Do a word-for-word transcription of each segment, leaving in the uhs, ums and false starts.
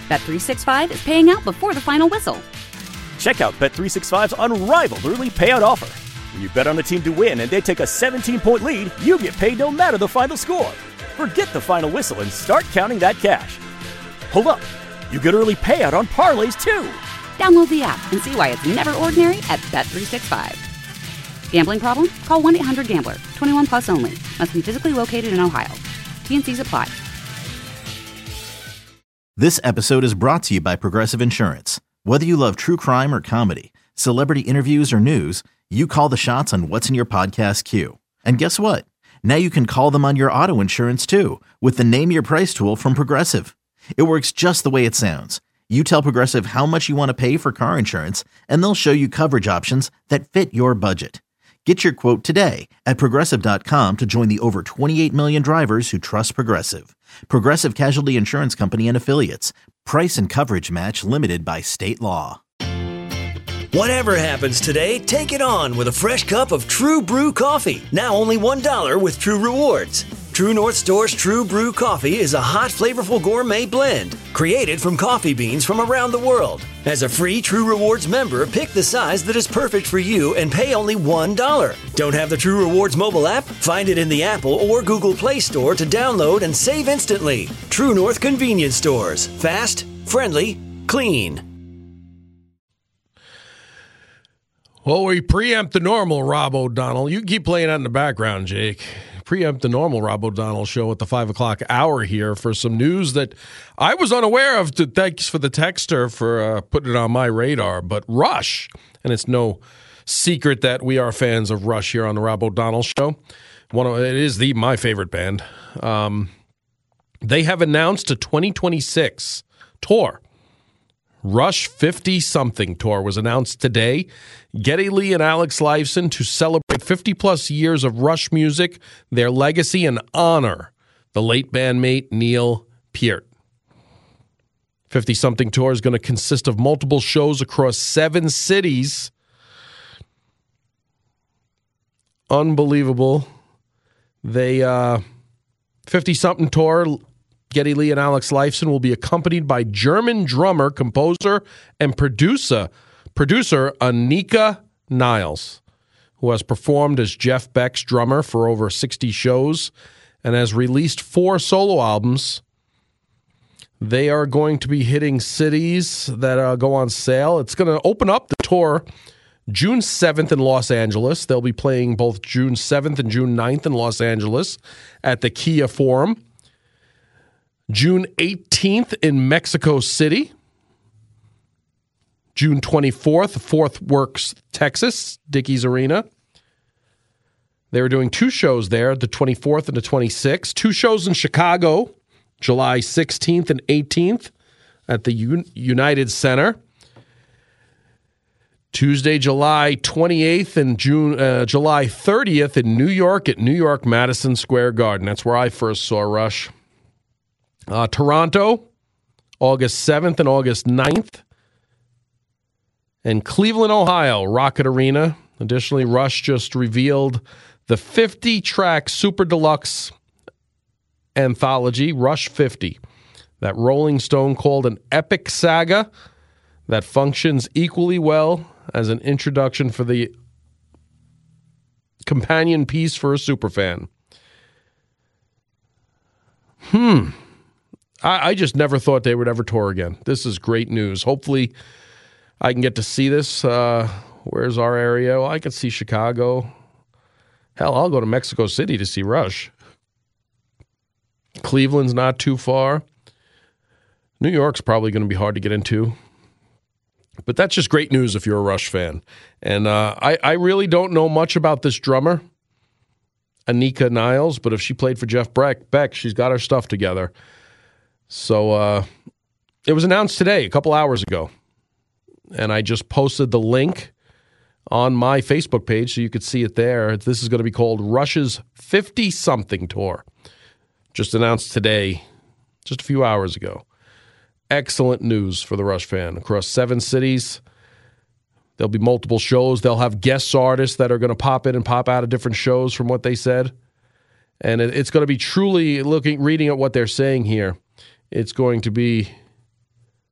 Bet three sixty-five is paying out before the final whistle. Check out Bet three sixty-five's unrivaled early payout offer. When you bet on a team to win and they take a seventeen-point lead, you get paid no matter the final score. Forget the final whistle and start counting that cash. Hold up. You get early payout on parlays, too. Download the app and see why it's never ordinary at Bet three sixty-five. Gambling problem? Call one eight hundred gambler. twenty-one plus only. Must be physically located in Ohio. T and C's apply. This episode is brought to you by Progressive Insurance. Whether you love true crime or comedy, celebrity interviews or news, you call the shots on what's in your podcast queue. And guess what? Now you can call them on your auto insurance too with the Name Your Price tool from Progressive. It works just the way it sounds. You tell Progressive how much you want to pay for car insurance, and they'll show you coverage options that fit your budget. Get your quote today at Progressive dot com to join the over twenty-eight million drivers who trust Progressive. Progressive Casualty Insurance Company and Affiliates. Price and coverage match limited by state law. Whatever happens today, take it on with a fresh cup of True Brew coffee. Now only one dollar with True Rewards. True North Store's True Brew coffee is a hot, flavorful gourmet blend created from coffee beans from around the world. As a free True Rewards member, pick the size that is perfect for you and pay only one dollar. Don't have the True Rewards mobile app? Find it in the Apple or Google Play Store to download and save instantly. True North Convenience Stores. Fast, friendly, clean. Well, we preempt the normal Rob O'Donnell. You can keep playing that in the background, Jake. Preempt the normal Rob O'Donnell show at the five o'clock hour here for some news that I was unaware of. Thanks for the texter for uh, putting it on my radar. But Rush, and it's no secret that we are fans of Rush here on the Rob O'Donnell show. One of, it is the my favorite band. Um, they have announced a twenty twenty-six tour. Rush fifty-something tour was announced today. Geddy Lee and Alex Lifeson to celebrate fifty-plus years of Rush music, their legacy, and honor the late bandmate Neil Peart. fifty-something tour is going to consist of multiple shows across seven cities. Unbelievable. They, uh, fifty-something tour, Geddy Lee and Alex Lifeson will be accompanied by German drummer, composer, and producer, producer Anika Niles, who has performed as Jeff Beck's drummer for over sixty shows and has released four solo albums. They are going to be hitting cities that uh, go on sale. It's going to open up the tour June seventh in Los Angeles. They'll be playing both June seventh and June ninth in Los Angeles at the Kia Forum. June eighteenth in Mexico City. June twenty-fourth, Fort Worth, Texas, Dickies Arena. They were doing two shows there, the twenty-fourth and the twenty-sixth. Two shows in Chicago, July sixteenth and eighteenth at the Un- United Center. Tuesday, July twenty-eighth and June, uh, July thirtieth in New York at New York Madison Square Garden. That's where I first saw Rush. Uh, Toronto, August seventh and August ninth. And Cleveland, Ohio, Rocket Arena. Additionally, Rush just revealed the fifty-track Super Deluxe anthology, Rush fifty, that Rolling Stone called an epic saga that functions equally well as an introduction for the companion piece for a superfan. Hmm. I, I just never thought they would ever tour again. This is great news. Hopefully I can get to see this. Uh, where's our area? Well, I can see Chicago. Hell, I'll go to Mexico City to see Rush. Cleveland's not too far. New York's probably going to be hard to get into. But that's just great news if you're a Rush fan. And uh, I, I really don't know much about this drummer, Anika Niles, but if she played for Jeff Beck, Beck she's got her stuff together. So uh, it was announced today, a couple hours ago. And I just posted the link on my Facebook page so you could see it there. This is going to be called Rush's fifty-something tour. Just announced today, just a few hours ago. Excellent news for the Rush fan. Across seven cities, there'll be multiple shows. They'll have guest artists that are going to pop in and pop out of different shows from what they said. And it, it's going to be truly, looking, reading at what they're saying here, it's going to be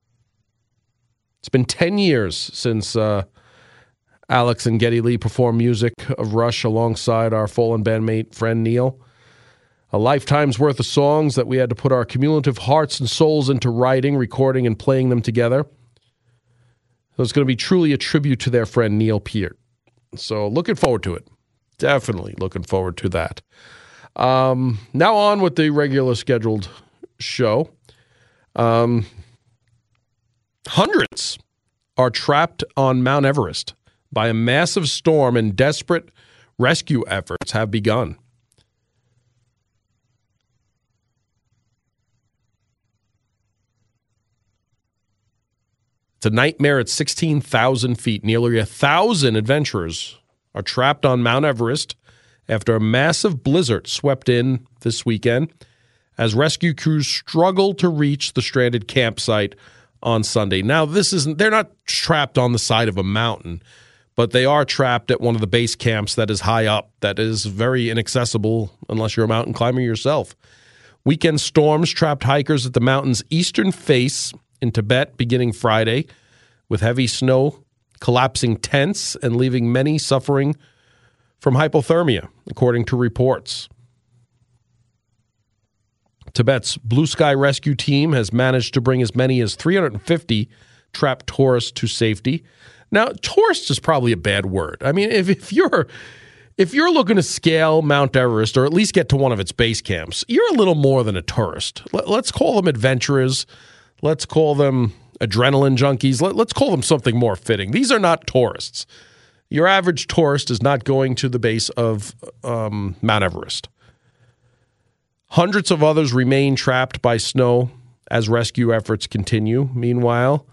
It's been ten years since uh, Alex and Geddy Lee performed music of Rush alongside our fallen bandmate friend Neil. A lifetime's worth of songs that we had to put our cumulative hearts and souls into writing, recording, and playing them together. So it's going to be truly a tribute to their friend Neil Peart. So looking forward to it. Definitely looking forward to that. Um, now on with the regular scheduled show. Um, hundreds are trapped on Mount Everest by a massive storm, and desperate rescue efforts have begun. It's a nightmare at sixteen thousand feet. Nearly a thousand adventurers are trapped on Mount Everest after a massive blizzard swept in this weekend as rescue crews struggle to reach the stranded campsite on Sunday. Now, this isn't, they're not trapped on the side of a mountain, but they are trapped at one of the base camps that is high up, that is very inaccessible unless you're a mountain climber yourself. Weekend storms trapped hikers at the mountain's eastern face in Tibet beginning Friday, with heavy snow collapsing tents and leaving many suffering from hypothermia, according to reports. Tibet's Blue Sky Rescue Team has managed to bring as many as three hundred fifty trapped tourists to safety. Now, tourist is probably a bad word. I mean, if, if you're if you're looking to scale Mount Everest or at least get to one of its base camps, you're a little more than a tourist. Let, let's call them adventurers. Let's call them adrenaline junkies. Let, let's call them something more fitting. These are not tourists. Your average tourist is not going to the base of um, Mount Everest. Hundreds of others remain trapped by snow as rescue efforts continue. Meanwhile,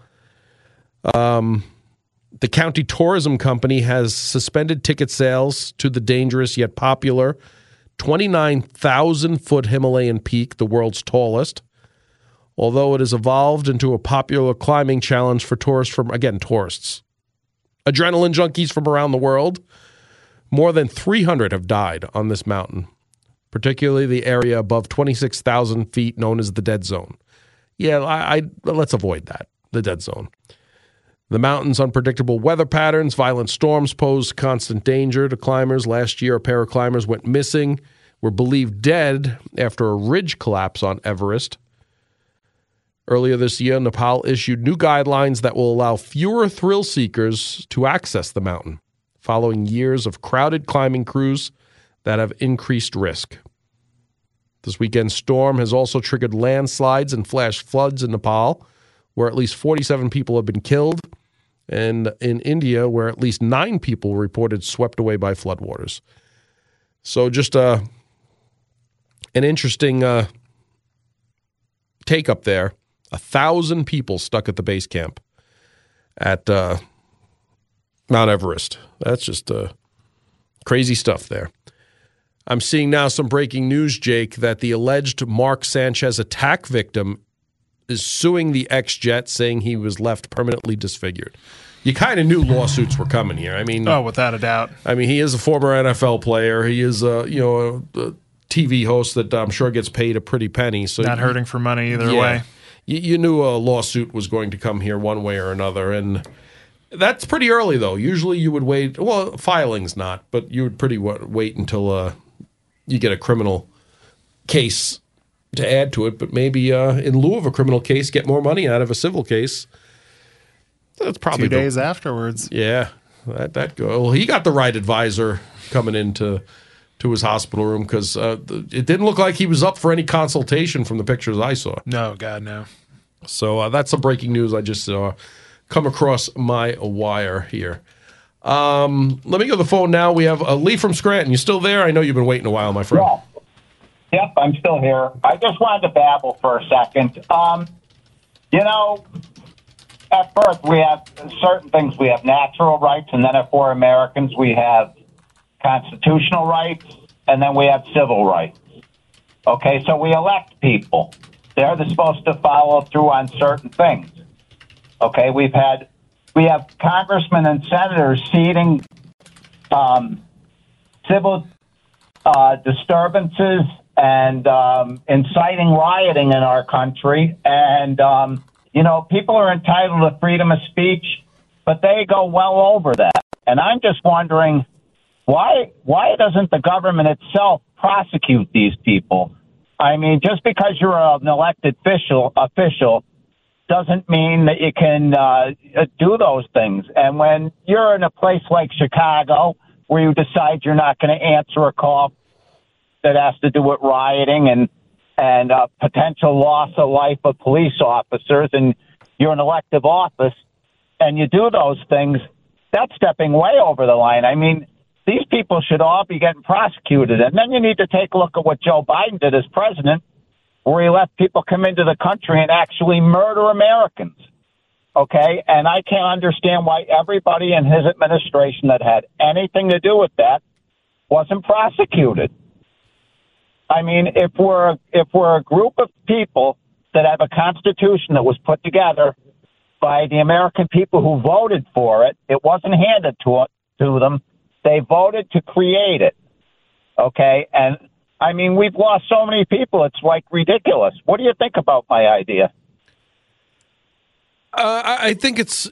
um, the county tourism company has suspended ticket sales to the dangerous yet popular twenty-nine thousand foot Himalayan peak, the world's tallest, although it has evolved into a popular climbing challenge for tourists from, again, tourists. Adrenaline junkies from around the world. More than three hundred have died on this mountain, particularly the area above twenty-six thousand feet known as the dead zone. Yeah, I, I let's avoid that, the dead zone. The mountain's unpredictable weather patterns, violent storms pose constant danger to climbers. Last year, a pair of climbers went missing, were believed dead after a ridge collapse on Everest. Earlier this year, Nepal issued new guidelines that will allow fewer thrill seekers to access the mountain, following years of crowded climbing crews that have increased risk. This weekend's storm has also triggered landslides and flash floods in Nepal, where at least forty-seven people have been killed, and in India, where at least nine people were reported swept away by floodwaters. So just uh, an interesting uh, take up there. A thousand people stuck at the base camp at uh, Mount Everest. That's just uh, crazy stuff there. I'm seeing now some breaking news, Jake, that the alleged Mark Sanchez attack victim is suing the ex-Jet, saying he was left permanently disfigured. You kind of knew lawsuits were coming here. I mean, oh, without a doubt. I mean, he is a former N F L player. He is a you know a, a T V host that I'm sure gets paid a pretty penny. So not hurting for money either yeah, way. You, you knew a lawsuit was going to come here one way or another, and that's pretty early though. Usually, you would wait. Well, filing's not, but you would pretty wait until uh, you get a criminal case to add to it, but maybe uh, in lieu of a criminal case, get more money out of a civil case. That's probably two days the, afterwards. Yeah, that that go. Well, he got the right advisor coming into to his hospital room because uh, it didn't look like he was up for any consultation from the pictures I saw. No, God, no. So uh, that's some breaking news I just saw come across my wire here. Um, let me go to the phone now. We have uh, Lee from Scranton. You still there? I know you've been waiting a while, my friend. Yeah. Yep, I'm still here. I just wanted to babble for a second. Um, you know, at birth, we have certain things. We have natural rights, and then if we're Americans, we have constitutional rights, and then we have civil rights. Okay, so we elect people. They're supposed to follow through on certain things. Okay, we've had, we have congressmen and senators ceding um, civil uh, disturbances and um, inciting rioting in our country, and um, You know, people are entitled to freedom of speech, but they go well over that. And I'm just wondering, why why doesn't the government itself prosecute these people? I mean, just because you're an elected official, official doesn't mean that you can uh, do those things. And when you're in a place like Chicago, where you decide you're not going to answer a call that has to do with rioting and and uh, potential loss of life of police officers, and you're an elective office, and you do those things, that's stepping way over the line. I mean, these people should all be getting prosecuted. And then you need to take a look at what Joe Biden did as president, where he let people come into the country and actually murder Americans. Okay? And I can't understand why everybody in his administration that had anything to do with that wasn't prosecuted. I mean, if we're if we're a group of people that have a constitution that was put together by the American people who voted for it, it wasn't handed to to them. They voted to create it. Okay, and I mean, we've lost so many people; it's like ridiculous. What do you think about my idea? Uh, I think it's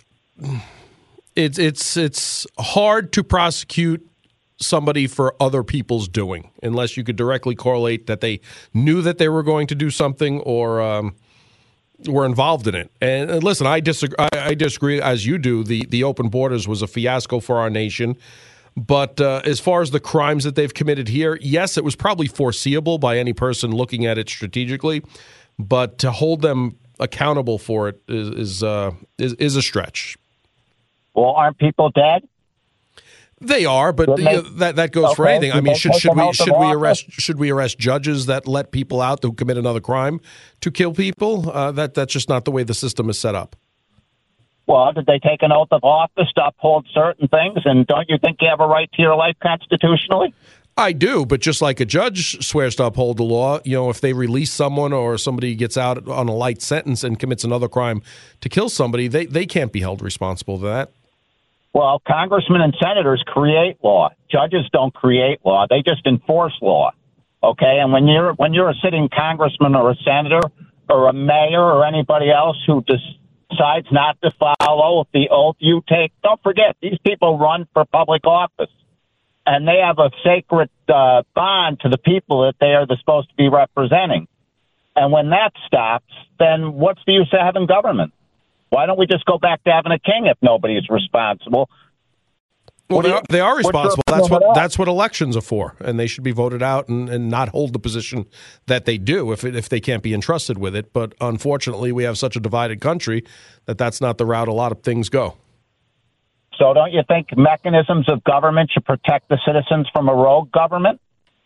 it's it's it's hard to prosecute somebody for other people's doing, unless you could directly correlate that they knew that they were going to do something or um, were involved in it. And, and listen, I disagree. I, I disagree as you do. The the open borders was a fiasco for our nation. But uh, as far as the crimes that they've committed here, yes, it was probably foreseeable by any person looking at it strategically. But to hold them accountable for it is is uh, is, is a stretch. Well, aren't people dead? They are, but they, you know, that that goes okay, for anything. I mean, should should we should we arrest should we arrest judges that let people out who commit another crime to kill people? Uh, that that's just not the way the system is set up. Well, did they take an oath of office to uphold certain things? And don't you think you have a right to your life constitutionally? I do, but just like a judge swears to uphold the law, you know, if they release someone or somebody gets out on a light sentence and commits another crime to kill somebody, they they can't be held responsible for that. Well, congressmen and senators create law. Judges don't create law; they just enforce law. Okay, and when you're when you're a sitting congressman or a senator or a mayor or anybody else who decides not to follow the oath you take, don't forget these people run for public office, and they have a sacred uh, bond to the people that they are supposed to be representing. And when that stops, then what's the use of having government? Why don't we just go back to having a king if nobody is responsible? Well, they are, they are responsible. That's what that? that's what elections are for, and they should be voted out and, and not hold the position that they do if it, if they can't be entrusted with it. But unfortunately, we have such a divided country that that's not the route a lot of things go. So don't you think mechanisms of government should protect the citizens from a rogue government?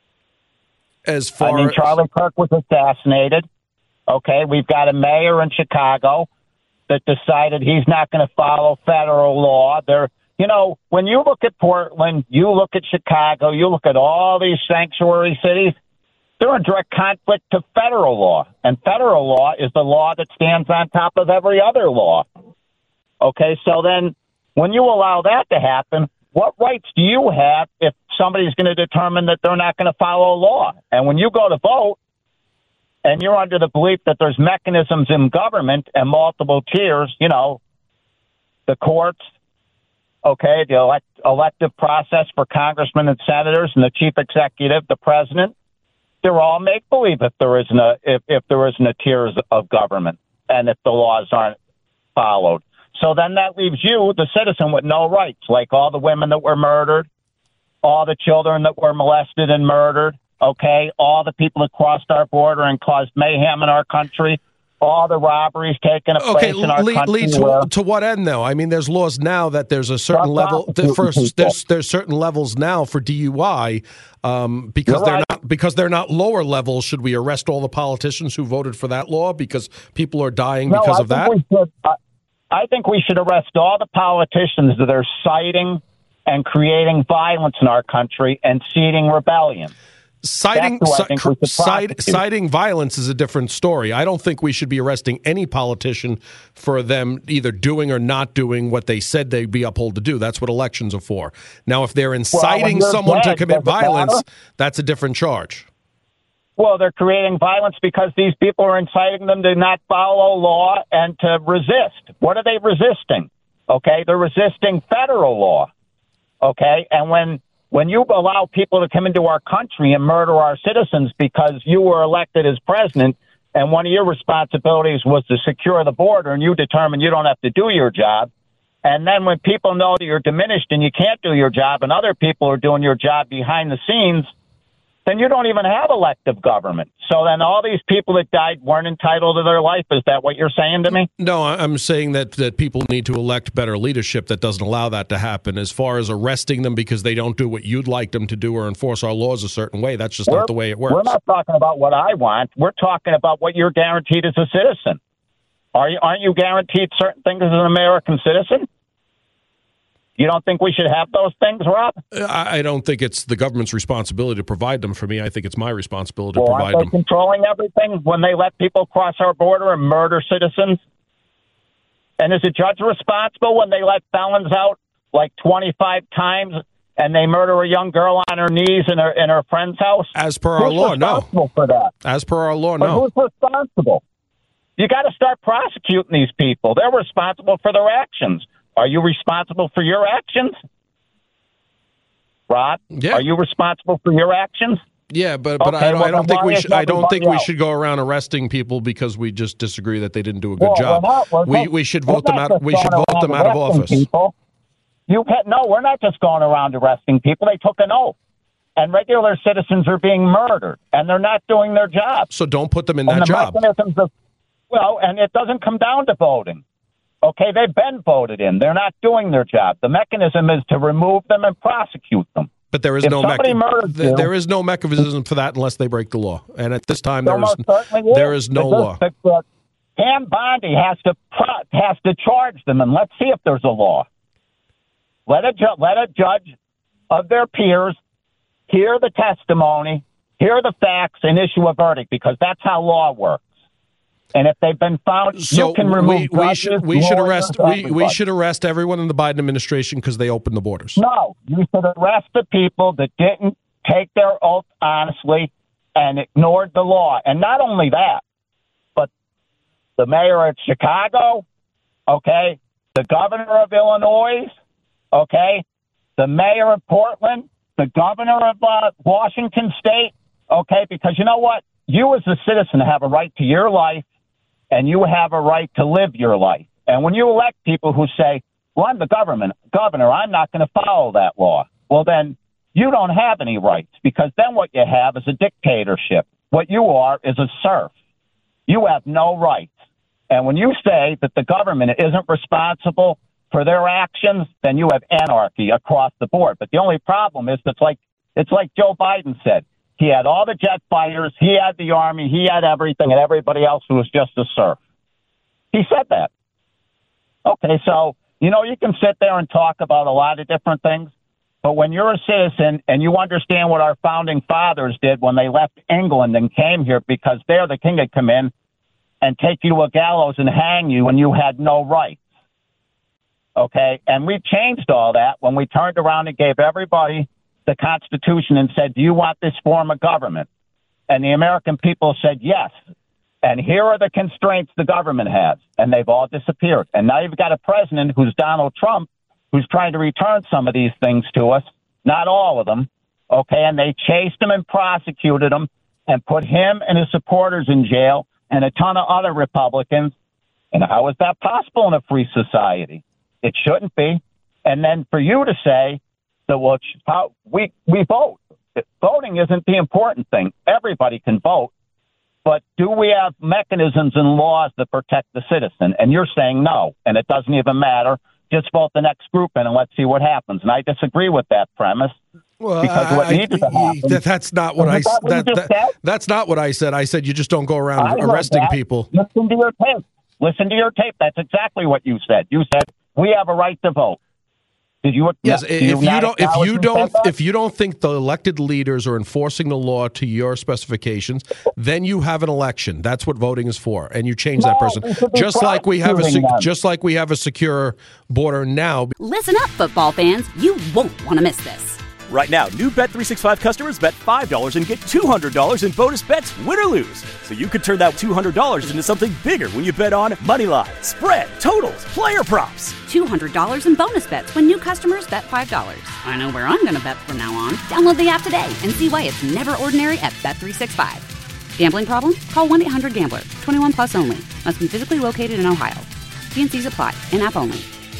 As far I mean, Charlie Kirk was assassinated. Okay, we've got a mayor in Chicago that decided he's not going to follow federal law. There, you know, when you look at Portland, you look at Chicago, you look at all these sanctuary cities, they're in direct conflict to federal law. And federal law is the law that stands on top of every other law. Okay, so then when you allow that to happen, what rights do you have if somebody's going to determine that they're not going to follow law? And when you go to vote, and you're under the belief that there's mechanisms in government and multiple tiers, you know, the courts, okay, the elect, elective process for congressmen and senators and the chief executive, the president, they're all make-believe if there isn't a, if, if there isn't a tiers of government and if the laws aren't followed. So then that leaves you, the citizen, with no rights, like all the women that were murdered, all the children that were molested and murdered, okay, all the people that crossed our border and caused mayhem in our country, all the robberies taking place okay, in our lead, country. Lead to, where, to what end, though? I mean, there's laws now that there's a certain level. First, there's there's certain levels now for D U I um, because You're they're right. not because they're not lower levels. Should we arrest all the politicians who voted for that law because people are dying no, because I of that? think we should, I, I think we should arrest all the politicians that are citing and creating violence in our country and seeding rebellion. Citing, ci- cite, citing violence is a different story. I don't think we should be arresting any politician for them either doing or not doing what they said they'd be upheld to do. That's what elections are for. Now, if they're inciting well, someone dead, to commit does it violence, matter? that's a different charge. Well, they're creating violence because these people are inciting them to not follow law and to resist. What are they resisting? Okay, they're resisting federal law. Okay, and when when you allow people to come into our country and murder our citizens because you were elected as president and one of your responsibilities was to secure the border and you determine you don't have to do your job, and then when people know that you're diminished and you can't do your job and other people are doing your job behind the scenes, then you don't even have elective government. So then all these people that died weren't entitled to their life. Is that what you're saying to me? No, I'm saying that, that people need to elect better leadership that doesn't allow that to happen. As far as arresting them because they don't do what you'd like them to do or enforce our laws a certain way, that's just we're, not the way it works. We're not talking about what I want. We're talking about what you're guaranteed as a citizen. Are you, aren't you guaranteed certain things as an American citizen? You don't think we should have those things, Rob? I don't think it's the government's responsibility to provide them for me. I think it's my responsibility well, to provide aren't they them. Controlling everything when they let people cross our border and murder citizens? And is the judge responsible when they let felons out like twenty-five times and they murder a young girl on her knees in her in her friend's house? As per our who's law, no. responsible for that? As per our law, but no. Who's responsible? You got to start prosecuting these people. They're responsible for their actions. Are you responsible for your actions? Rob, yeah. Are you responsible for your actions? Yeah, but but okay, I, well, I don't think we should. I don't think we else? should go around arresting people because we just disagree that they didn't do a good well, job. We're not, we're we not, we should vote them out. We should vote them out of office. People. You had, no, we're not just going around arresting people. They took an oath, and regular citizens are being murdered, and they're not doing their job. So don't put them in and that the job. Mechanisms of, well, and it doesn't come down to voting. Okay, they've been voted in. They're not doing their job. The mechanism is to remove them and prosecute them. But there is if no mechanism. Th- there is no mechanism for that unless they break the law. And at this time, there, there is there is no law. The, the, Pam Bondi has to pro- has to charge them, and let's see if there's a law. Let a ju- let a judge of their peers hear the testimony, hear the facts, and issue a verdict because that's how law works. And if they've been found, so you can remove we, we judges, should we should arrest we, we should everybody. arrest everyone in the Biden administration because they opened the borders. No, you should arrest the people that didn't take their oath honestly and ignored the law. And not only that, but the mayor of Chicago, okay, the governor of Illinois, okay, the mayor of Portland, the governor of uh, Washington State, okay, because you know what? You as a citizen have a right to your life. And you have a right to live your life. And when you elect people who say, well, I'm the government, governor, I'm not going to follow that law. Well, then you don't have any rights because then what you have is a dictatorship. What you are is a serf. You have no rights. And when you say that the government isn't responsible for their actions, then you have anarchy across the board. But the only problem is it's like it's like Joe Biden said. He had all the jet fighters, he had the army, he had everything, and everybody else who was just a serf. He said that. Okay, so, you know, you can sit there and talk about a lot of different things, but when you're a citizen and you understand what our founding fathers did when they left England and came here because there the king had come in and take you to a gallows and hang you and you had no rights. Okay, and we changed all that when we turned around and gave everybody the Constitution and said, do you want this form of government? And the American people said, yes. And here are the constraints the government has. And they've all disappeared. And now you've got a president who's Donald Trump, who's trying to return some of these things to us, not all of them. Okay, and they chased him and prosecuted him and put him and his supporters in jail and a ton of other Republicans. And how is that possible in a free society? It shouldn't be. And then for you to say, So well, how we we vote. Voting isn't the important thing. Everybody can vote, but do we have mechanisms and laws that protect the citizen? And you're saying no, and it doesn't even matter. Just vote the next group in, and let's see what happens. And I disagree with that premise. Well, because what I, needs to happen, that, that's not what I that what that, that, that, that's not what I said. I said you just don't go around I arresting that. people. Listen to your tape. Listen to your tape. That's exactly what you said. You said we have a right to vote. Did you? Yes. If you, you don't, if you don't, that? if you don't think the elected leaders are enforcing the law to your specifications, then you have an election. That's what voting is for, and you change no, that person. Just like we have a, them. just like we have a secure border now. Listen up, football fans. You won't want to miss this. Right now, new Bet three sixty-five customers bet five dollars and get two hundred dollars in bonus bets, win or lose. So you could turn that two hundred dollars into something bigger when you bet on money line, spread, totals, player props. two hundred dollars in bonus bets when new customers bet five dollars. I know where I'm going to bet from now on. Download the app today and see why it's never ordinary at Bet three sixty-five. Gambling problem? Call one eight hundred gambler. twenty-one plus only. Must be physically located in Ohio. T N Cs apply. In-app only.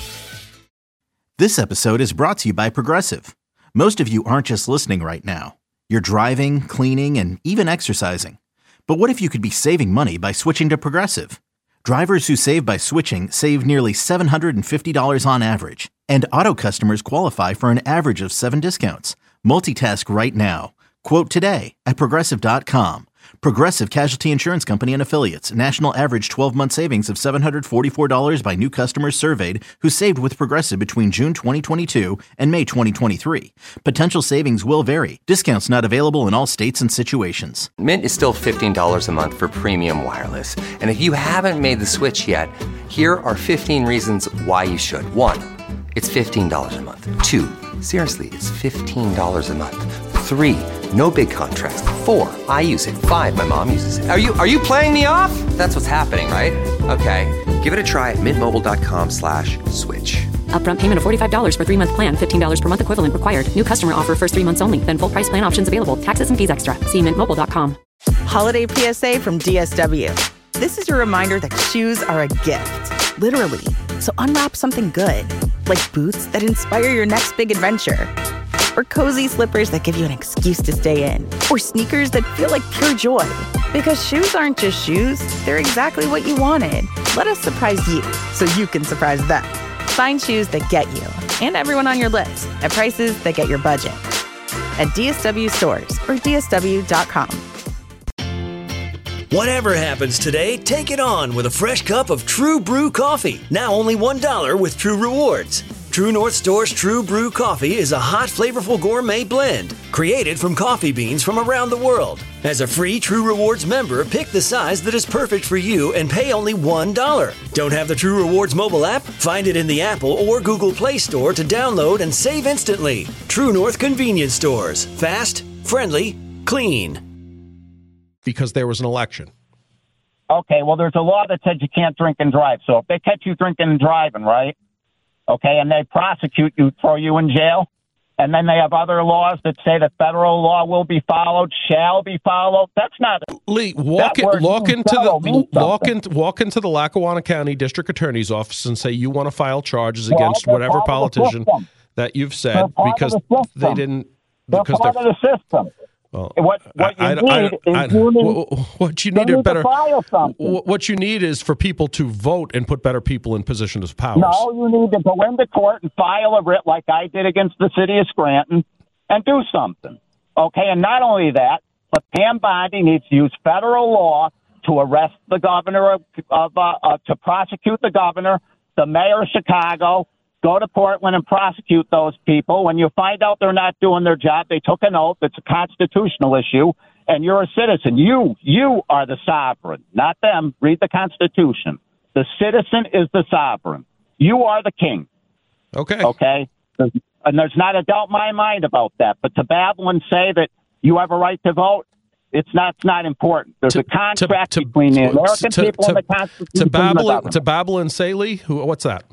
This episode is brought to you by Progressive. Most of you aren't just listening right now. You're driving, cleaning, and even exercising. But what if you could be saving money by switching to Progressive? Drivers who save by switching save nearly seven hundred fifty dollars on average. And auto customers qualify for an average of seven discounts. Multitask right now. Quote today at Progressive dot com. Progressive Casualty Insurance Company and Affiliates. National average twelve-month savings of seven hundred forty-four dollars by new customers surveyed who saved with Progressive between June twenty twenty-two and May twenty twenty-three. Potential savings will vary. Discounts not available in all states and situations. Mint is still fifteen dollars a month for premium wireless. And if you haven't made the switch yet, here are fifteen reasons why you should. One, it's fifteen dollars a month. Two, seriously, it's fifteen dollars a month. Three, no big contrast. Four, I use it. Five, my mom uses it. Are you are you playing me off? That's what's happening, right? Okay, give it a try at mintmobile.com slash switch. Upfront payment of forty-five dollars for three-month plan, fifteen dollars per month equivalent required. New customer offer first three months only. Then full price plan options available. Taxes and fees extra. See mint mobile dot com. Holiday P S A from D S W. This is your reminder that shoes are a gift, literally. So unwrap something good, like boots that inspire your next big adventure. Or cozy slippers that give you an excuse to stay in. Or sneakers that feel like pure joy. Because shoes aren't just shoes, they're exactly what you wanted. Let us surprise you so you can surprise them. Find shoes that get you and everyone on your list at prices that get your budget. At D S W stores or D S W dot com. Whatever happens today, take it on with a fresh cup of True Brew coffee. Now only one dollar with True Rewards. True North Store's True Brew Coffee is a hot, flavorful gourmet blend created from coffee beans from around the world. As a free True Rewards member, pick the size that is perfect for you and pay only one dollar. Don't have the True Rewards mobile app? Find it in the Apple or Google Play Store to download and save instantly. True North Convenience Stores. Fast, friendly, clean. Because there was an election. Okay, well, there's a law that says you can't drink and drive. So if they catch you drinking and driving, right? Okay, and they prosecute you, throw you in jail. And then they have other laws that say the federal law will be followed, shall be followed. That's not Lee. Walk in, walk into the walk into walk into the Lackawanna County District Attorney's office and say you want to file charges well, against whatever politician that you've said because the they didn't they're because part they're of the system. Well, what what you I, need I, is I, you need, what you you need need are better. to file something. What you need is for people to vote and put better people in positions of power. No, you need to go into court and file a writ like I did against the city of Scranton and do something. Okay, and not only that, but Pam Bondi needs to use federal law to arrest the governor of, of uh, uh, to prosecute the governor, the mayor of Chicago. Go to Portland and prosecute those people. When you find out they're not doing their job, they took an oath. It's a constitutional issue, and you're a citizen. You, you are the sovereign, not them. Read the Constitution. The citizen is the sovereign. You are the king. Okay. Okay? And there's not a doubt in my mind about that. But to babble and say that you have a right to vote, it's not, it's not important. There's to, a contract to, to, between the American to, people to, and the Constitution. To babble, and the to babble and say, Lee, who, what's that?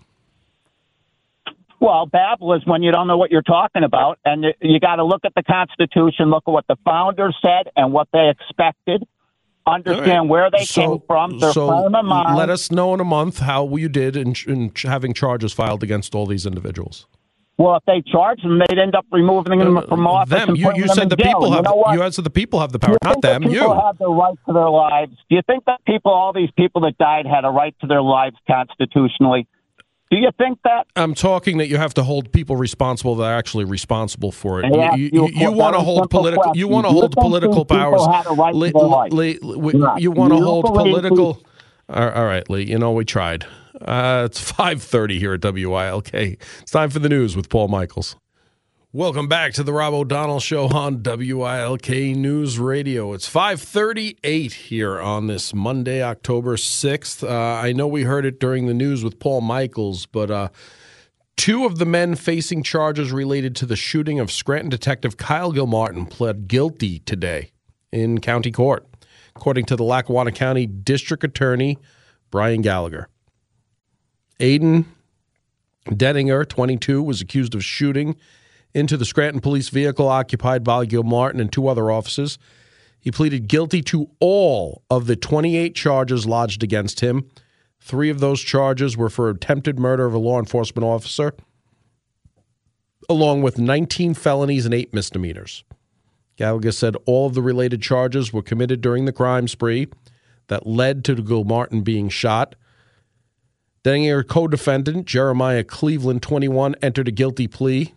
Well, babble is when you don't know what you're talking about, and you got to look at the Constitution, look at what the founders said and what they expected, understand right. where they so, came from, their so frame of mind. Let us know in a month how you did in, in having charges filed against all these individuals. Well, if they charged them, they'd end up removing them from office. Them, and you, you them said the jail. people have. You, know you said the people have the power, you not them. People you have the right to their lives. Do you think that people, all these people that died, had a right to their lives constitutionally? Do you think that? I'm talking that you have to hold people responsible that are actually responsible for it. Yeah, you you, you, you want to hold political. You want to hold political powers. Right Lee, Lee, Lee, yeah. You want to hold political. All right, Lee. You know we tried. Uh, it's five thirty here at W I L K. It's time for the news with Paul Michaels. Welcome back to the Rob O'Donnell Show on W I L K News Radio. It's five thirty-eight here on this Monday, October sixth. Uh, I know we heard it during the news with Paul Michaels, but uh, Two of the men facing charges related to the shooting of Scranton detective Kyle Gilmartin pled guilty today in county court, according to the Lackawanna County District Attorney Brian Gallagher. Aiden Denninger, twenty-two, was accused of shooting into the Scranton police vehicle occupied by Gilmartin and two other officers. He pleaded guilty to all of the twenty-eight charges lodged against him. Three of those charges were for attempted murder of a law enforcement officer, along with nineteen felonies and eight misdemeanors. Gallagher said all of the related charges were committed during the crime spree that led to Gilmartin being shot. Denninger co-defendant Jeremiah Cleveland, twenty-one, entered a guilty plea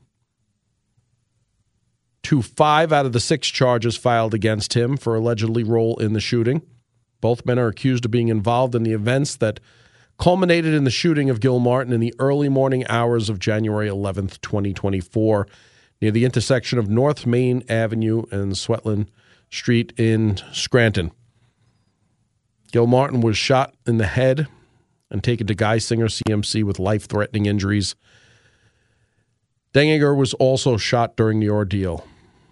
to five out of the six charges filed against him for allegedly role in the shooting. Both men are accused of being involved in the events that culminated in the shooting of Gilmartin in the early morning hours of January eleventh, twenty twenty-four, near the intersection of North Main Avenue and Swetland Street in Scranton. Gilmartin was shot in the head and taken to Geisinger C M C with life-threatening injuries. Denninger was also shot during the ordeal.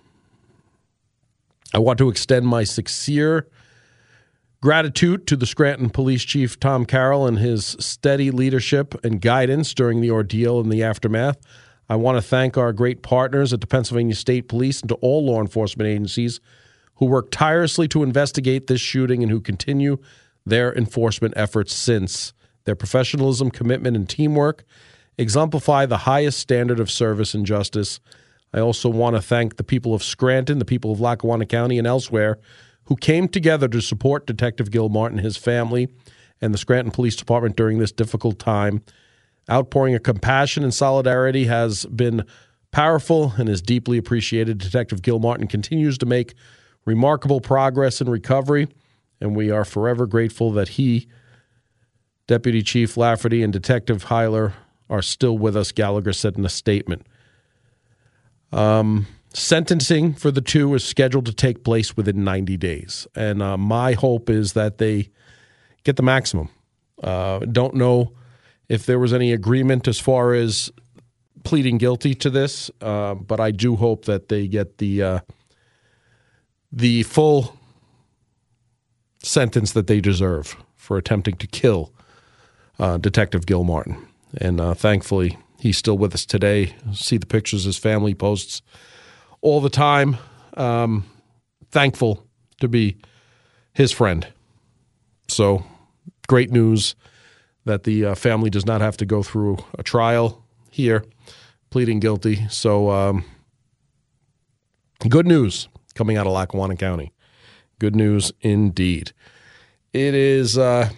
I want to extend my sincere gratitude to the Scranton Police Chief Tom Carroll and his steady leadership and guidance during the ordeal and the aftermath. I want to thank our great partners at the Pennsylvania State Police and to all law enforcement agencies who work tirelessly to investigate this shooting and who continue their enforcement efforts since. Their professionalism, commitment, and teamwork exemplify the highest standard of service and justice. I also want to thank the people of Scranton, the people of Lackawanna County, and elsewhere who came together to support Detective Gilmartin, his family, and the Scranton Police Department during this difficult time. Outpouring of compassion and solidarity has been powerful and is deeply appreciated. Detective Gilmartin continues to make remarkable progress in recovery, and we are forever grateful that he, Deputy Chief Lafferty, and Detective Heiler are still with us, Gallagher said in a statement. Um, sentencing for the two is scheduled to take place within ninety days, and uh, my hope is that they get the maximum. Uh, don't know if there was any agreement as far as pleading guilty to this, uh, but I do hope that they get the uh, the full sentence that they deserve for attempting to kill uh, Detective Gilmartin. And uh, thankfully, he's still with us today. See the pictures his family posts all the time. Um, thankful to be his friend. So great news that the uh, family does not have to go through a trial here, pleading guilty. So um, good news coming out of Lackawanna County. Good news indeed. It is uh,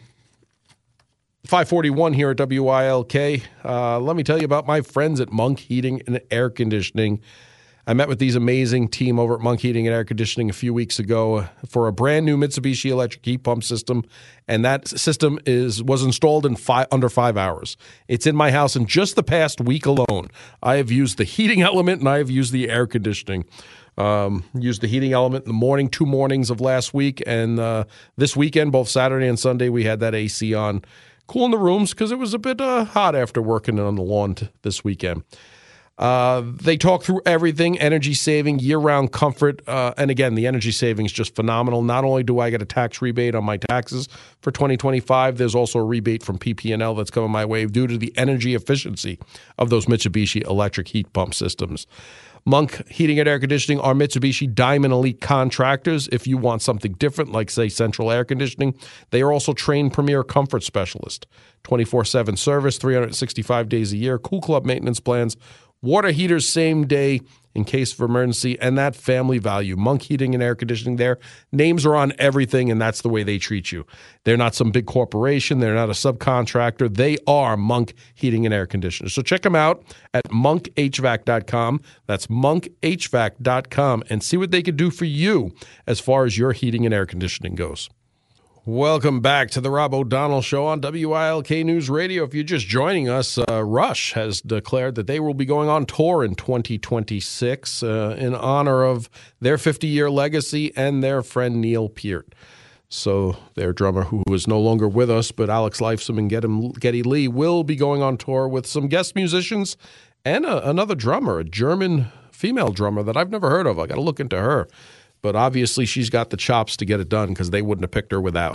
five forty-one here at W I L K. Uh, let me tell you about my friends at Monk Heating and Air Conditioning. I met with these amazing team over at Monk Heating and Air Conditioning a few weeks ago for a brand new Mitsubishi electric heat pump system, and that system is was installed in five, under five hours. It's in my house in just the past week alone. I have used the heating element and I have used the air conditioning. Um, used the heating element in the morning, two mornings of last week, and uh, this weekend, both Saturday and Sunday, we had that A C on, cooling the rooms because it was a bit uh, hot after working on the lawn t- this weekend. Uh, they talk through everything, energy saving, year-round comfort, uh, and again, the energy saving is just phenomenal. Not only do I get a tax rebate on my taxes for twenty twenty-five, there's also a rebate from P P and L that's coming my way due to the energy efficiency of those Mitsubishi electric heat pump systems. Monk Heating and Air Conditioning are Mitsubishi Diamond Elite contractors. If you want something different, like, say, central air conditioning, they are also trained premier comfort specialists. twenty-four seven service, three hundred sixty-five days a year, Cool Club maintenance plans, water heaters same day in case of emergency, and that family value. Monk Heating and Air Conditioning, their names are on everything, and that's the way they treat you. They're not some big corporation. They're not a subcontractor. They are Monk Heating and Air Conditioning. So check them out at monk h v a c dot com. That's monk h v a c dot com, and see what they can do for you as far as your heating and air conditioning goes. Welcome back to the Rob O'Donnell Show on W I L K News Radio. If you're just joining us, uh, Rush has declared that they will be going on tour in twenty twenty-six uh, in honor of their fifty-year legacy and their friend Neil Peart. So their drummer, who is no longer with us, but Alex Lifeson and Geddy Lee, will be going on tour with some guest musicians and a, another drummer, a German female drummer that I've never heard of. I got to look into her. But obviously she's got the chops to get it done because they wouldn't have picked her without.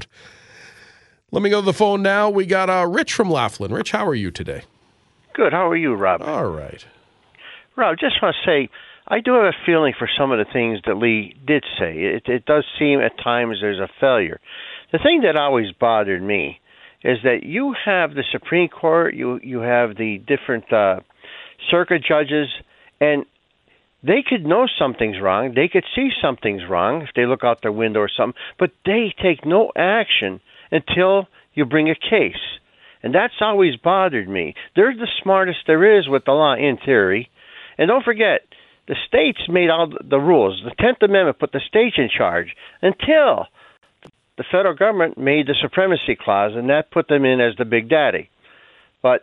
Let me go to the phone now. We got uh, Rich from Laughlin. Rich, how are you today? Good. How are you, Rob? All right. Rob, just want to say, I do have a feeling for some of the things that Lee did say. It, it does seem at times there's a failure. The thing that always bothered me is that you have the Supreme Court, you you have the different uh, circuit judges, and they could know something's wrong. They could see something's wrong if they look out their window or something, but they take no action until you bring a case. And that's always bothered me. They're the smartest there is with the law in theory. And don't forget, the states made all the rules. The tenth Amendment put the states in charge until the federal government made the Supremacy Clause, and that put them in as the big daddy. But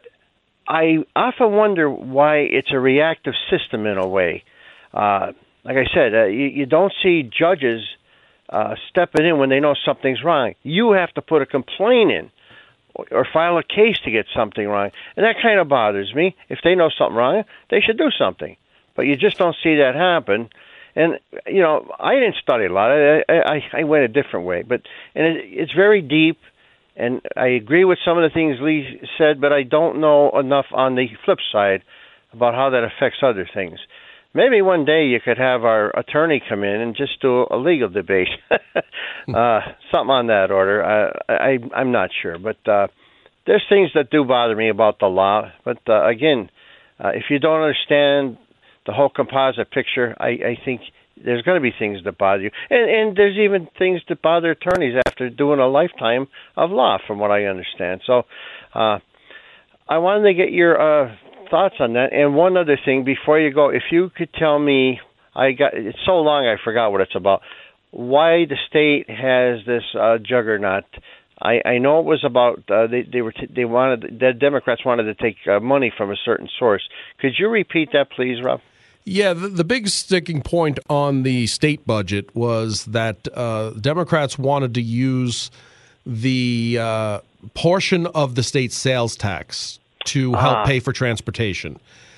I often wonder why it's a reactive system in a way. Uh, like I said, uh, you, you don't see judges uh, stepping in when they know something's wrong. You have to put a complaint in or file a case to get something wrong. And that kind of bothers me. If they know something wrong, they should do something. But you just don't see that happen. And, you know, I didn't study a lot. I, I, I went a different way. But and it, it's very deep, and I agree with some of the things Lee said, but I don't know enough on the flip side about how that affects other things. Maybe one day you could have our attorney come in and just do a legal debate, uh, something on that order. Uh, I, I'm not sure, but uh, there's things that do bother me about the law. But uh, again, uh, if you don't understand the whole composite picture, I, I think there's going to be things that bother you, and, and there's even things that bother attorneys after doing a lifetime of law, from what I understand. So, uh, I wanted to get your uh, thoughts on that. And one other thing before you go, if you could tell me, I got it's so long I forgot what it's about. Why the state has this uh, juggernaut? I, I know it was about uh, they they were t- they wanted the Democrats wanted to take uh, money from a certain source. Could you repeat that, please, Rob? Yeah, the, the big sticking point on the state budget was that uh, Democrats wanted to use the uh, portion of the state sales tax to help uh-huh. pay for transportation.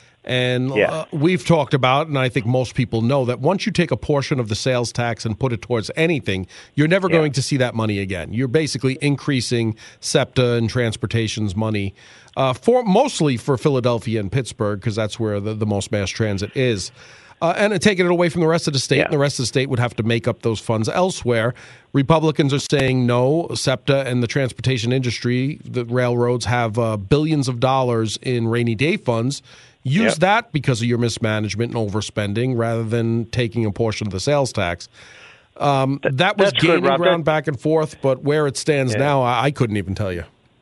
And yeah. uh, we've talked about, and I think most people know, that once you take a portion of the sales tax and put it towards anything, you're never yeah. going to see that money again. You're basically increasing SEPTA and transportation's money, uh, for mostly for Philadelphia and Pittsburgh, because that's where the, the most mass transit is. Uh, and taking it away from the rest of the state, yeah. and the rest of the state would have to make up those funds elsewhere. Republicans are saying no. SEPTA and the transportation industry, the railroads, have uh, billions of dollars in rainy day funds. Use yep. that because of your mismanagement and overspending rather than taking a portion of the sales tax. Um, that was That's gaining good, Rob. ground that, back and forth, but where it stands yeah. now, I, I couldn't even tell you.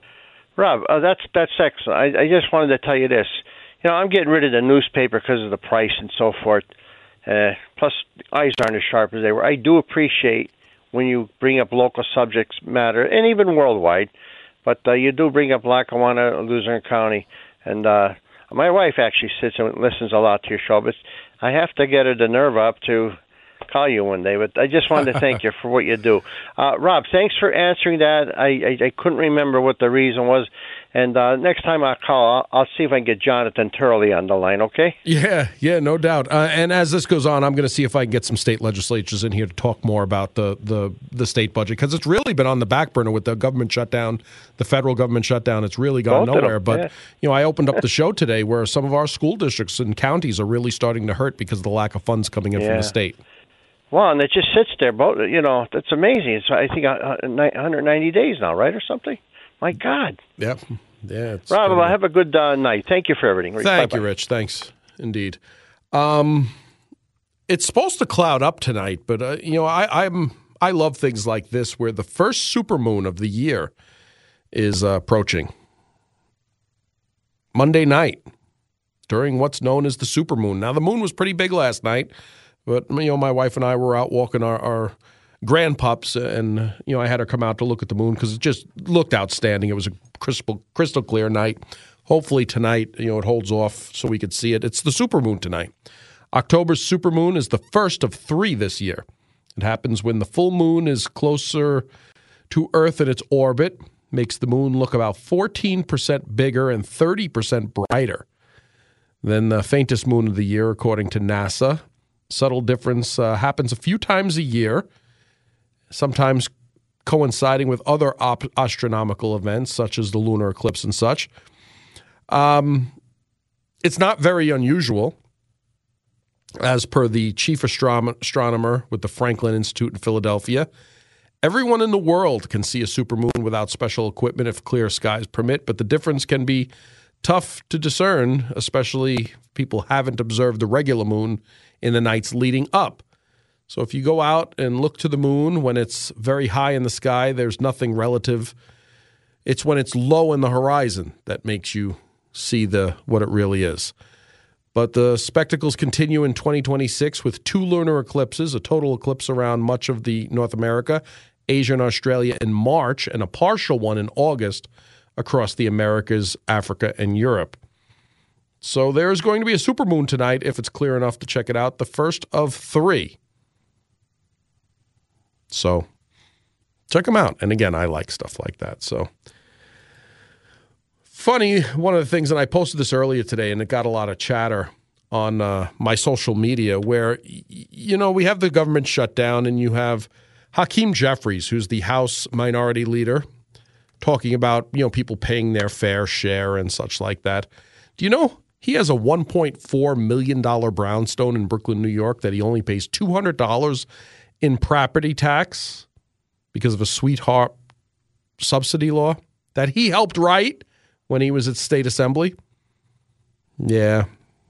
Rob, uh, that's that's excellent. I, I just wanted to tell you this. You know, I'm getting rid of the newspaper because of the price and so forth. Uh, plus, eyes aren't as sharp as they were. I do appreciate when you bring up local subjects matter, and even worldwide, but uh, you do bring up Lackawanna, Luzerne County, and uh, my wife actually sits and listens a lot to your show, but I have to get her the nerve up to call you one day. But I just wanted to thank you for what you do. Uh, Rob, thanks for answering that. I, I, I couldn't remember what the reason was. And uh, next time I call, I'll, I'll see if I can get Jonathan Turley on the line, okay? Yeah, yeah, no doubt. Uh, and as this goes on, I'm going to see if I can get some state legislatures in here to talk more about the, the, the state budget, because it's really been on the back burner with the government shutdown, the federal government shutdown. It's really gone Both nowhere. But, yeah. you know, I opened up the show today where some of our school districts and counties are really starting to hurt because of the lack of funds coming in yeah. from the state. Well, and it just sits there. Both, you know, that's amazing. It's, I think, one hundred ninety days now, right, or something? My God. Yep. Yeah. It's Rob, well, have a good uh, night. Thank you for everything. Thank Bye-bye. you, Rich. Thanks, indeed. Um, it's supposed to cloud up tonight, but uh, you know, I, I'm I love things like this where the first supermoon of the year is uh, approaching. Monday night, during what's known as the supermoon. Now, the moon was pretty big last night, but you know, my wife and I were out walking our. our grandpups, and you know, I had her come out to look at the moon because it just looked outstanding. It was a crystal crystal clear night. Hopefully tonight, you know, it holds off so we could see it. It's the supermoon tonight. October's supermoon is the first of three this year. It happens when the full moon is closer to Earth in its orbit makes the moon look about fourteen percent bigger and thirty percent brighter than the faintest moon of the year, according to NASA. Subtle difference uh, happens a few times a year, sometimes coinciding with other op- astronomical events, such as the lunar eclipse and such. Um, it's not very unusual. As per the chief astrom- astronomer with the Franklin Institute in Philadelphia, everyone in the world can see a supermoon without special equipment if clear skies permit, but the difference can be tough to discern, especially if people haven't observed the regular moon in the nights leading up. So if you go out and look to the moon when it's very high in the sky, there's nothing relative. It's when it's low in the horizon that makes you see the what it really is. But the spectacles continue in twenty twenty-six with two lunar eclipses, a total eclipse around much of the North America, Asia and Australia in March, and a partial one in August across the Americas, Africa, and Europe. So there's going to be a supermoon tonight, if it's clear enough to check it out, the first of three. So check them out. And again, I like stuff like that. So funny, one of the things, and I posted this earlier today, and it got a lot of chatter on uh, my social media, where, you know, we have the government shut down, and you have Hakeem Jeffries, who's the House Minority Leader, talking about, you know, people paying their fair share and such like that. Do you know he has a one point four million dollars brownstone in Brooklyn, New York, that he only pays two hundred dollars in property tax because of a sweetheart subsidy law that he helped write when he was at State Assembly? Yeah.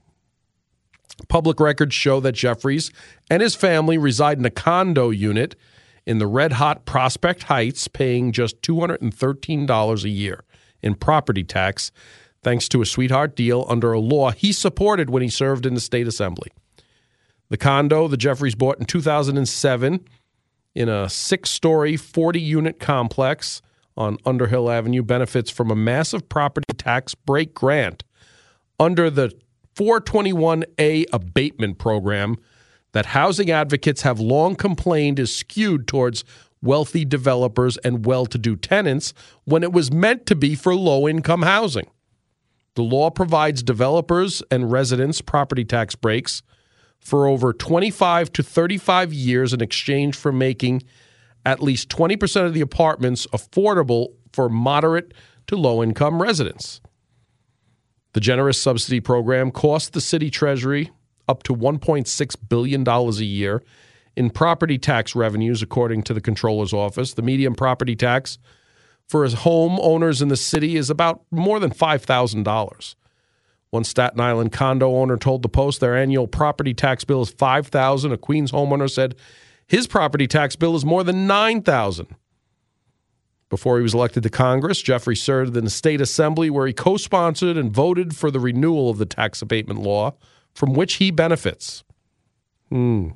Public records show that Jeffries and his family reside in a condo unit in the red-hot Prospect Heights, paying just two hundred thirteen dollars a year in property tax, thanks to a sweetheart deal under a law he supported when he served in the State Assembly. The condo the Jeffries bought in two thousand seven in a six-story, forty-unit complex on Underhill Avenue benefits from a massive property tax break grant under the four twenty-one A abatement program that housing advocates have long complained is skewed towards wealthy developers and well-to-do tenants when it was meant to be for low-income housing. The law provides developers and residents property tax breaks for over twenty-five to thirty-five years in exchange for making at least twenty percent of the apartments affordable for moderate to low-income residents. The generous subsidy program cost the city treasury up to one point six billion dollars a year in property tax revenues, according to the Comptroller's Office. The median property tax for his homeowners in the city is about more than five thousand dollars. One Staten Island condo owner told the Post their annual property tax bill is five thousand dollars. A Queens homeowner said his property tax bill is more than nine thousand dollars. Before he was elected to Congress, Jeffrey served in the State Assembly, where he co-sponsored and voted for the renewal of the tax abatement law, from which he benefits. Hmm.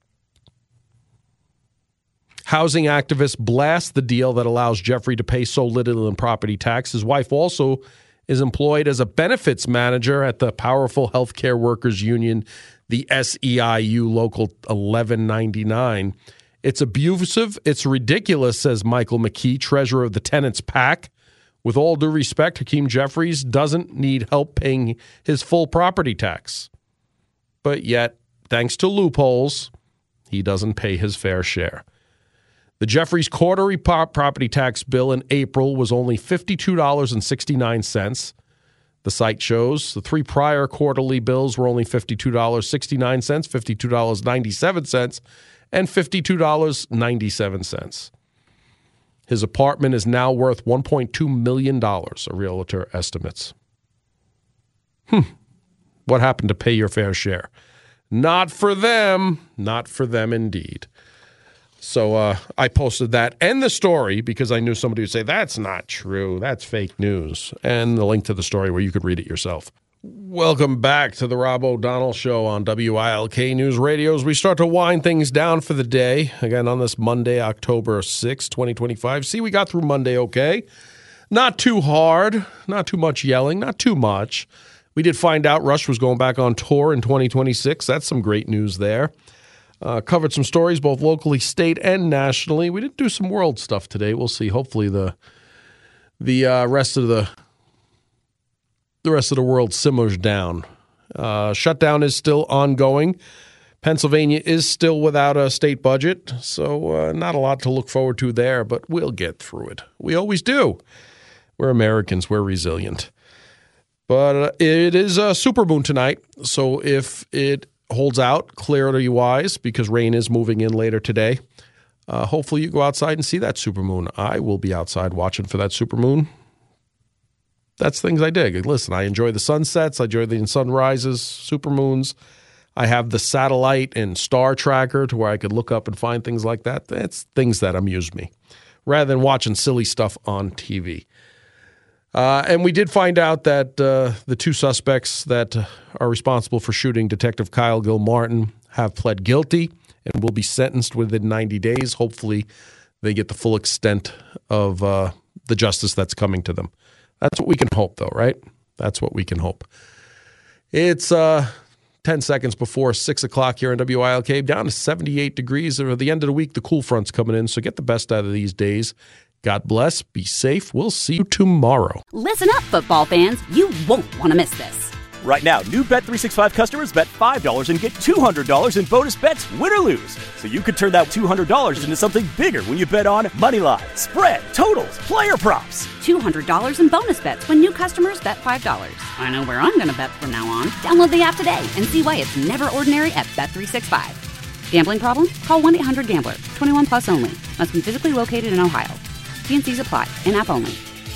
Housing activists blast the deal that allows Jeffrey to pay so little in property tax. His wife also is employed as a benefits manager at the powerful healthcare workers union, the S E I U Local eleven ninety-nine. It's abusive. It's ridiculous, says Michael McKee, treasurer of the Tenants PAC. With all due respect, Hakeem Jeffries doesn't need help paying his full property tax. But yet, thanks to loopholes, he doesn't pay his fair share. The Jeffries quarterly property tax bill in April was only fifty-two dollars and sixty-nine cents. The site shows the three prior quarterly bills were only fifty-two dollars and sixty-nine cents, fifty-two dollars and ninety-seven cents, and fifty-two dollars and ninety-seven cents. His apartment is now worth one point two million dollars, a realtor estimates. Hmm. What happened to pay your fair share? Not for them. Not for them indeed. So uh, I posted that and the story because I knew somebody would say, that's not true. That's fake news. And the link to the story where you could read it yourself. Welcome back to the Rob O'Donnell Show on W I L K News Radio as we start to wind things down for the day. Again, on this Monday, October sixth, twenty twenty-five. See, we got through Monday okay. Not too hard. Not too much yelling. Not too much. We did find out Rush was going back on tour in twenty twenty-six. That's some great news there. Uh, covered some stories both locally, state, and nationally. We did do some world stuff today. We'll see. Hopefully the the uh, rest of the the rest of the world simmers down. Uh, shutdown is still ongoing. Pennsylvania is still without a state budget, so uh, not a lot to look forward to there, but we'll get through it. We always do. We're Americans. We're resilient. But uh, it is a supermoon tonight, so if it holds out clarity-wise, because rain is moving in later today, uh, hopefully you go outside and see that supermoon. I will be outside watching for that supermoon. That's things I dig. Listen, I enjoy the sunsets. I enjoy the sunrises, supermoons. I have the satellite and star tracker to where I could look up and find things like that. That's things that amuse me, rather than watching silly stuff on T V. Uh, and we did find out that uh, the two suspects that are responsible for shooting Detective Kyle Gilmartin have pled guilty and will be sentenced within ninety days. Hopefully they get the full extent of uh, the justice that's coming to them. That's what we can hope, though, right? That's what we can hope. It's uh, ten seconds before six o'clock here on W I L K, down to seventy-eight degrees. At the end of the week, the cool front's coming in, so get the best out of these days. God bless. Be safe. We'll see you tomorrow. Listen up, football fans. You won't want to miss this. Right now, new Bet three sixty-five customers bet five dollars and get two hundred dollars in bonus bets, win or lose. So you could turn that two hundred dollars into something bigger when you bet on money line, spread, totals, player props. two hundred dollars in bonus bets when new customers bet five dollars. I know where I'm going to bet from now on. Download the app today and see why it's never ordinary at Bet three sixty-five. Gambling problem? Call one eight hundred gambler. twenty-one plus only. Must be physically located in Ohio. T and C's apply. In-app only.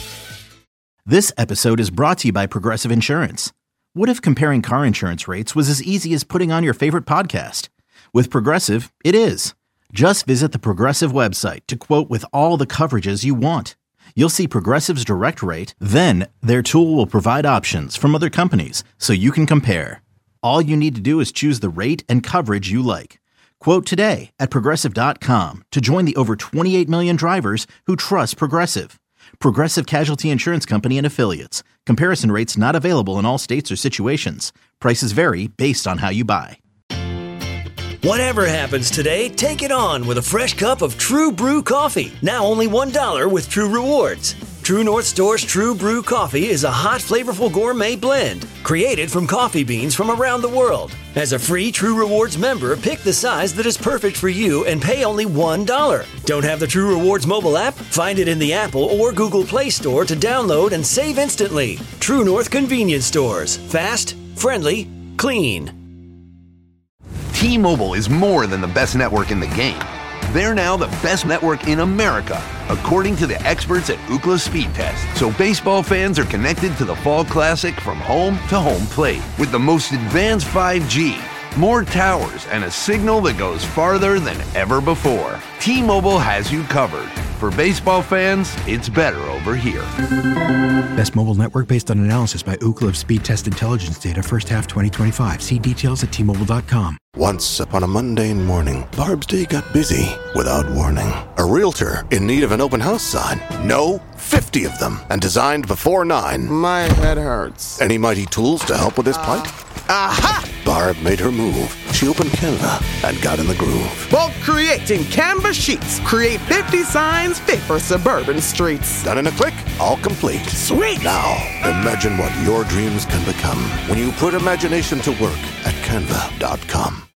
This episode is brought to you by Progressive Insurance. What if comparing car insurance rates was as easy as putting on your favorite podcast? With Progressive, it is. Just visit the Progressive website to quote with all the coverages you want. You'll see Progressive's direct rate, then their tool will provide options from other companies so you can compare. All you need to do is choose the rate and coverage you like. Quote today at Progressive dot com to join the over twenty-eight million drivers who trust Progressive. Progressive Casualty Insurance Company and Affiliates. Comparison rates not available in all states or situations. Prices vary based on how you buy. Whatever happens today, take it on with a fresh cup of True Brew coffee. Now only one dollar with True Rewards. True North Store's True Brew coffee is a hot, flavorful gourmet blend created from coffee beans from around the world. As a free True Rewards member, pick the size that is perfect for you and pay only one dollar. Don't have the True Rewards mobile app? Find it in the Apple or Google Play Store to download and save instantly. True North Convenience Stores. Fast, friendly, clean. T-Mobile is more than the best network in the game. They're now the best network in America, according to the experts at Ookla Speed Test. So baseball fans are connected to the Fall Classic from home to home plate with the most advanced five G, more towers, and a signal that goes farther than ever before. T-Mobile has you covered. For baseball fans, it's better over here. Best mobile network based on analysis by Ookla of Speed Test Intelligence data first half twenty twenty-five. See details at T Mobile dot com. Once upon a mundane morning, Barb's day got busy without warning. A realtor in need of an open house sign. No, fifty of them, and designed before nine. My head hurts. Any mighty tools to help with this plight? Aha! Barb made her move. She opened Canva and got in the groove. Bulk creating Canva sheets. Create fifty signs fit for suburban streets. Done in a click, all complete. Sweet! Now, imagine what your dreams can become when you put imagination to work at Canva dot com.